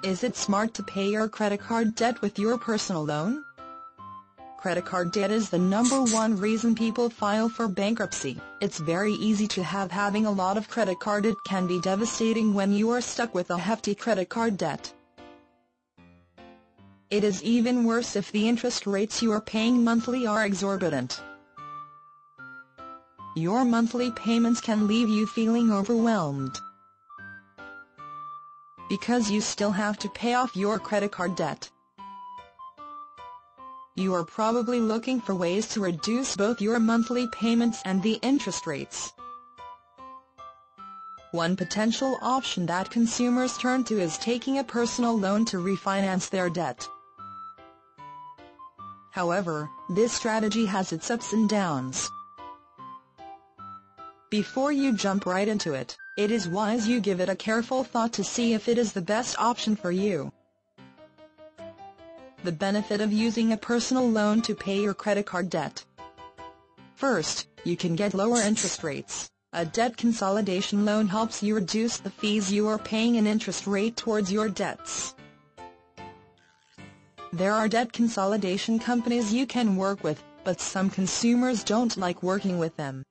Is it smart to pay your credit card debt with your personal loan? Credit card debt is the #1 reason people file for bankruptcy. It's very easy to having a lot of credit card. It can be devastating when you are stuck with a hefty credit card debt. It is even worse if the interest rates you are paying monthly are exorbitant. Your monthly payments can leave you feeling overwhelmed, because you still have to pay off your credit card debt. You are probably looking for ways to reduce both your monthly payments and the interest rates. One potential option that consumers turn to is taking a personal loan to refinance their debt. However, this strategy has its ups and downs. Before you jump right into it, it is wise you give it a careful thought to see if it is the best option for you. The benefit of using a personal loan to pay your credit card debt. First, you can get lower interest rates. A debt consolidation loan helps you reduce the fees you are paying and interest rate towards your debts. There are debt consolidation companies you can work with, but some consumers don't like working with them,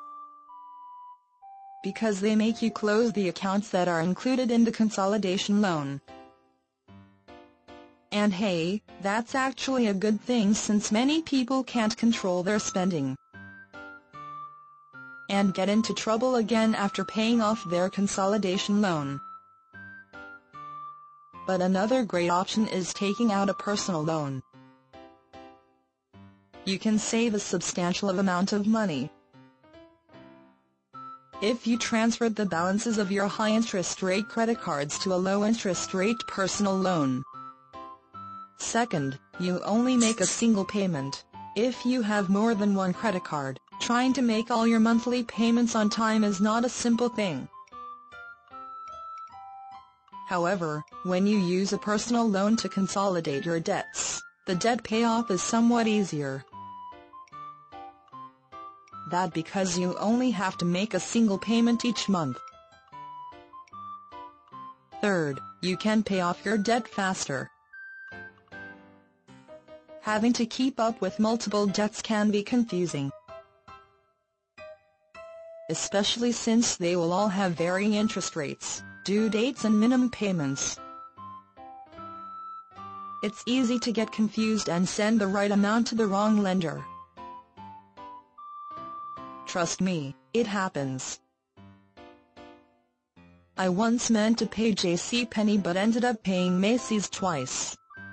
because they make you close the accounts that are included in the consolidation loan. And hey, that's actually a good thing since many people can't control their spending and get into trouble again after paying off their consolidation loan. But another great option is taking out a personal loan. You can save a substantial amount of money if you transferred the balances of your high-interest rate credit cards to a low-interest rate personal loan. Second, you only make a single payment. If you have more than one credit card, trying to make all your monthly payments on time is not a simple thing. However, when you use a personal loan to consolidate your debts, the debt payoff is somewhat easier. That because you only have to make a single payment each month. Third, you can pay off your debt faster. Having to keep up with multiple debts can be confusing, especially since they will all have varying interest rates, due dates and minimum payments. It's easy to get confused and send the right amount to the wrong lender. Trust me, it happens. I once meant to pay JCPenney but ended up paying Macy's twice.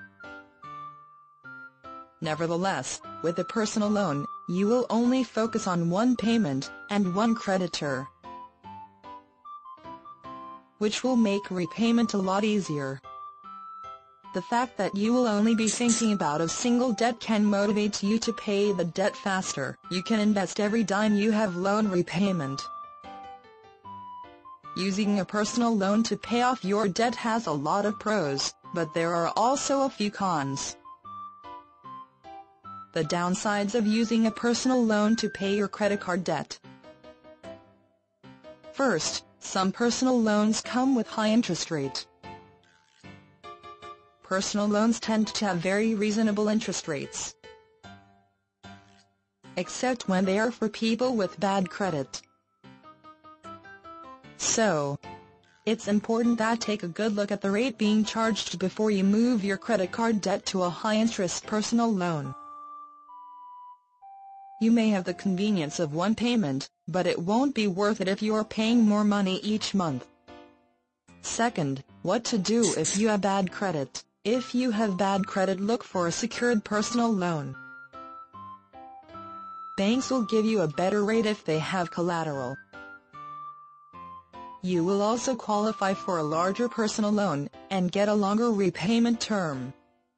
Nevertheless, with a personal loan, you will only focus on one payment and one creditor, which will make repayment a lot easier. The fact that you will only be thinking about a single debt can motivate you to pay the debt faster. You can invest every dime you have loan repayment. Using a personal loan to pay off your debt has a lot of pros, but there are also a few cons. The downsides of using a personal loan to pay your credit card debt. First, some personal loans come with high interest rate. Personal loans tend to have very reasonable interest rates, except when they are for people with bad credit. So, it's important that take a good look at the rate being charged before you move your credit card debt to a high-interest personal loan. You may have the convenience of one payment, but it won't be worth it if you are paying more money each month. Second, what to do if you have bad credit. If you have bad credit, look for a secured personal loan. Banks will give you a better rate if they have collateral. You will also qualify for a larger personal loan, and get a longer repayment term.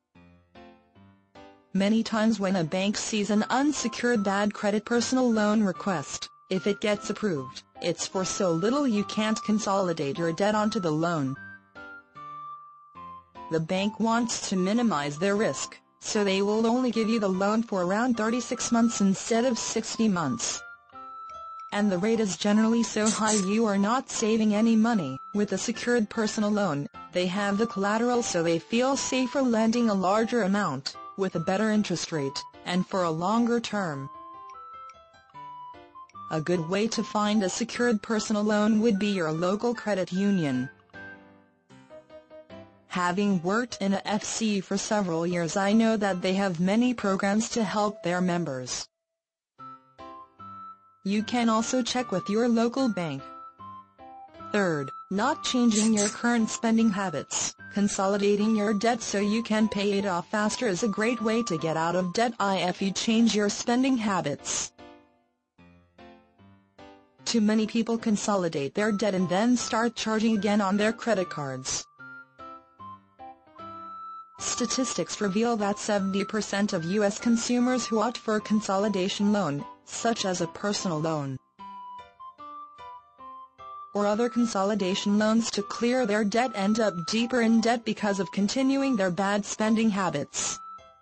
Many times when a bank sees an unsecured bad credit personal loan request, if it gets approved, it's for so little you can't consolidate your debt onto the loan. The bank wants to minimize their risk, so they will only give you the loan for around 36 months instead of 60 months. and the rate is generally so high you are not saving any money. With a secured personal loan, they have the collateral so they feel safer lending a larger amount, with a better interest rate, and for a longer term. A good way to find a secured personal loan would be your local credit union. Having worked in a FC for several years, I know that they have many programs to help their members. You can also check with your local bank. Third, not changing your current spending habits. Consolidating your debt so you can pay it off faster is a great way to get out of debt if you change your spending habits. Too many people consolidate their debt and then start charging again on their credit cards. Statistics reveal that 70% of U.S. consumers who opt for a consolidation loan, such as a personal loan or other consolidation loans to clear their debt, end up deeper in debt because of continuing their bad spending habits.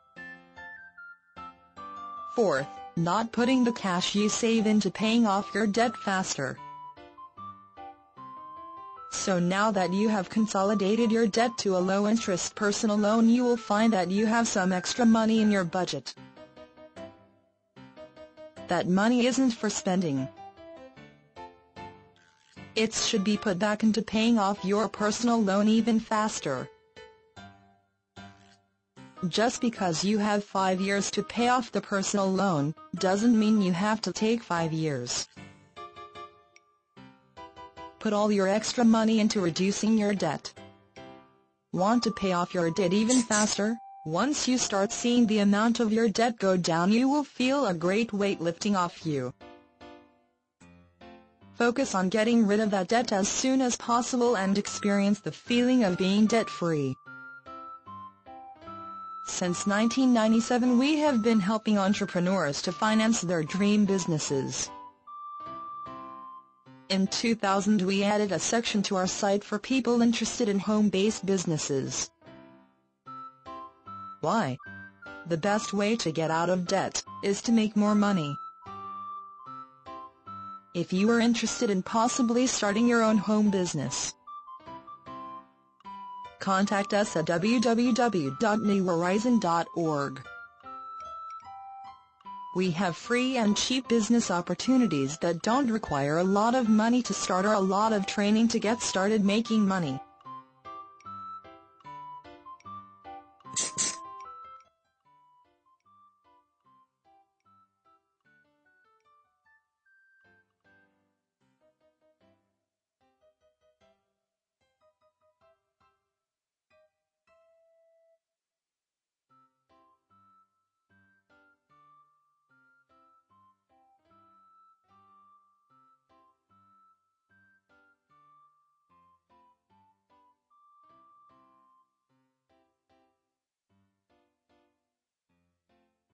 Fourth, not putting the cash you save into paying off your debt faster. So now that you have consolidated your debt to a low-interest personal loan, you will find that you have some extra money in your budget. That money isn't for spending. It should be put back into paying off your personal loan even faster. Just because you have 5 years to pay off the personal loan, doesn't mean you have to take 5 years. Put all your extra money into reducing your debt. Want to pay off your debt even faster? Once you start seeing the amount of your debt go down, you will feel a great weight lifting off you. Focus on getting rid of that debt as soon as possible and experience the feeling of being debt-free. Since 1997, we have been helping entrepreneurs to finance their dream businesses. In 2000, we added a section to our site for people interested in home-based businesses. Why? The best way to get out of debt is to make more money. If you are interested in possibly starting your own home business, contact us at www.newhorizon.org. We have free and cheap business opportunities that don't require a lot of money to start or a lot of training to get started making money.